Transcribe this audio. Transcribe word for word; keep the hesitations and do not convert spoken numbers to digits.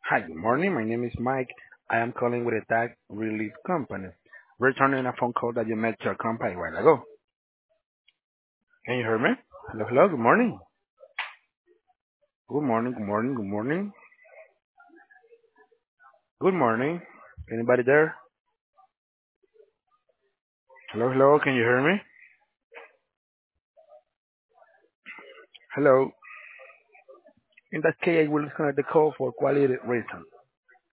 Hi, good morning. My name is Mike. I am calling with a tax relief company, returning a phone call that you made to our company a while ago. Can you hear me? Hello, hello. Good morning. Good morning. Good morning. Good morning. Good morning. Anybody there? Hello, hello. Can you hear me? Hello. In that case, I will disconnect the call for quality reason.